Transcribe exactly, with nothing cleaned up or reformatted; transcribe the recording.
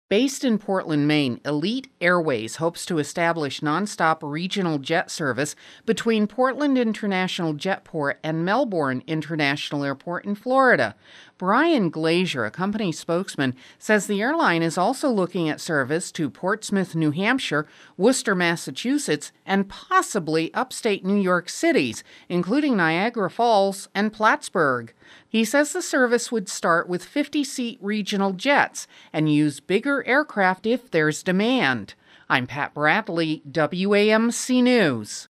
Based in Portland, Maine, Elite Airways hopes to establish nonstop regional jet service between Portland International Jetport and Melbourne International Airport in Florida. Brian Glazier, a company spokesman, says the airline is also looking at service to Portsmouth, New Hampshire, Worcester, Massachusetts, and possibly upstate New York cities, including Niagara Falls and Plattsburgh. He says the service would start with fifty-seat regional jets and use bigger aircraft if there's demand. I'm Pat Bradley, W A M C News.